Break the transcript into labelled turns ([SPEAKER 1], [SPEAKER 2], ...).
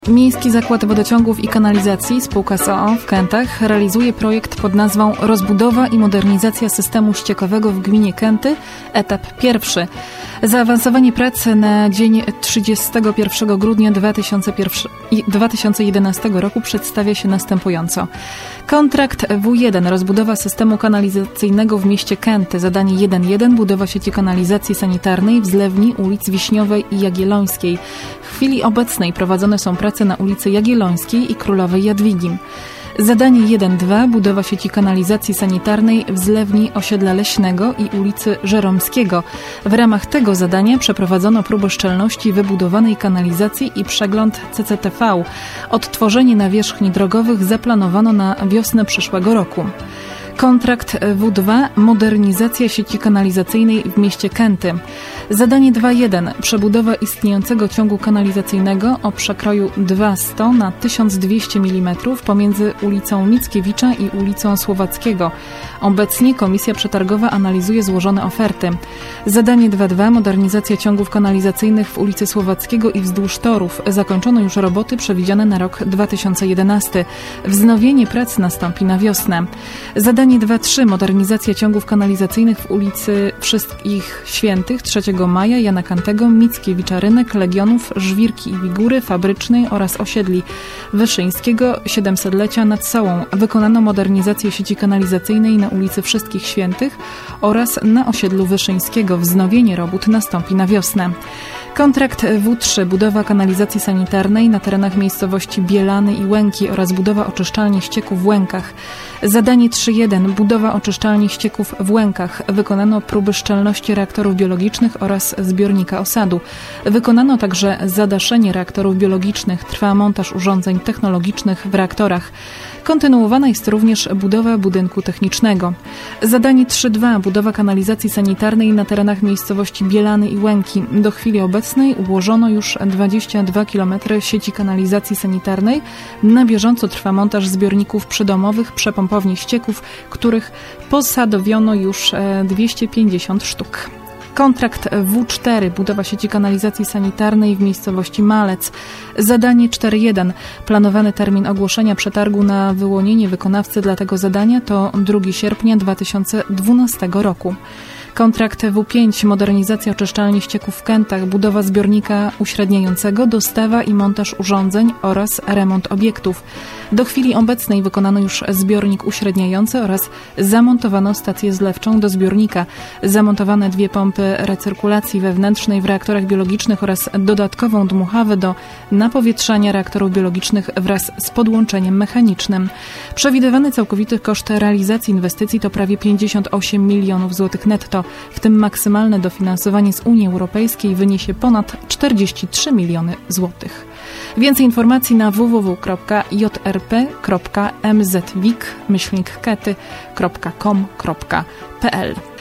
[SPEAKER 1] Miejski Zakład Wodociągów i Kanalizacji, spółka z o.o. w Kętach, realizuje projekt pod nazwą Rozbudowa i modernizacja systemu ściekowego w gminie Kęty, etap pierwszy. Zaawansowanie prac na dzień 31 grudnia 2011 roku przedstawia się następująco. Kontrakt W1, rozbudowa systemu kanalizacyjnego w mieście Kęty. Zadanie 1.1, budowa sieci kanalizacji sanitarnej w zlewni ulic Wiśniowej i Jagiellońskiej. W chwili obecnej prowadzone są prace na ulicy Jagiellońskiej i Królowej Jadwigi. Zadanie 1.2, budowa sieci kanalizacji sanitarnej w zlewni osiedla Leśnego i ulicy Żeromskiego. W ramach tego zadania przeprowadzono próbę szczelności wybudowanej kanalizacji i przegląd CCTV. Odtworzenie nawierzchni drogowych zaplanowano na wiosnę przyszłego roku. Kontrakt W2, modernizacja sieci kanalizacyjnej w mieście Kęty. Zadanie 2.1, przebudowa istniejącego ciągu kanalizacyjnego o przekroju 200 na 1200 mm pomiędzy ulicą Mickiewicza i ulicą Słowackiego. Obecnie Komisja Przetargowa analizuje złożone oferty. Zadanie 2.2, modernizacja ciągów kanalizacyjnych w ulicy Słowackiego i wzdłuż torów. Zakończono już roboty przewidziane na rok 2011. Wznowienie prac nastąpi na wiosnę. Zadanie 2.3, modernizacja ciągów kanalizacyjnych w ulicy Wszystkich Świętych, 3 Maja, Jana Kantego, Mickiewicza, Rynek, Legionów, Żwirki i Wigury, Fabrycznej oraz osiedli Wyszyńskiego, 700-lecia nad Sołą. Wykonano modernizację sieci kanalizacyjnej na ulicy Wszystkich Świętych oraz na osiedlu Wyszyńskiego. Wznowienie robót nastąpi na wiosnę. Kontrakt W3, budowa kanalizacji sanitarnej na terenach miejscowości Bielany i Łęki oraz budowa oczyszczalni ścieków w Łękach. Zadanie 3.1, budowa oczyszczalni ścieków w Łękach. Wykonano próby szczelności reaktorów biologicznych oraz zbiornika osadu. Wykonano także zadaszenie reaktorów biologicznych. Trwa montaż urządzeń technologicznych w reaktorach. Kontynuowana jest również budowa budynku technicznego. Zadanie 3.2, budowa kanalizacji sanitarnej na terenach miejscowości Bielany i Łęki. Do chwili obecnej ułożono już 22 km sieci kanalizacji sanitarnej. Na bieżąco trwa montaż zbiorników przydomowych, przepompowni ścieków, których posadowiono już 250 sztuk. Kontrakt W4, budowa sieci kanalizacji sanitarnej w miejscowości Malec. Zadanie 4.1, planowany termin ogłoszenia przetargu na wyłonienie wykonawcy dla tego zadania to 2 sierpnia 2012 roku. Kontrakt W5, modernizacja oczyszczalni ścieków w Kętach, budowa zbiornika uśredniającego, dostawa i montaż urządzeń oraz remont obiektów. Do chwili obecnej wykonano już zbiornik uśredniający oraz zamontowano stację zlewczą do zbiornika. Zamontowano 2 pompy recyrkulacji wewnętrznej w reaktorach biologicznych oraz dodatkową dmuchawę do napowietrzania reaktorów biologicznych wraz z podłączeniem mechanicznym. Przewidywany całkowity koszt realizacji inwestycji to prawie 58 milionów złotych netto, w tym maksymalne dofinansowanie z Unii Europejskiej wyniesie ponad 43 miliony złotych. Więcej informacji na www.jrp.mzwik-kety.com.pl.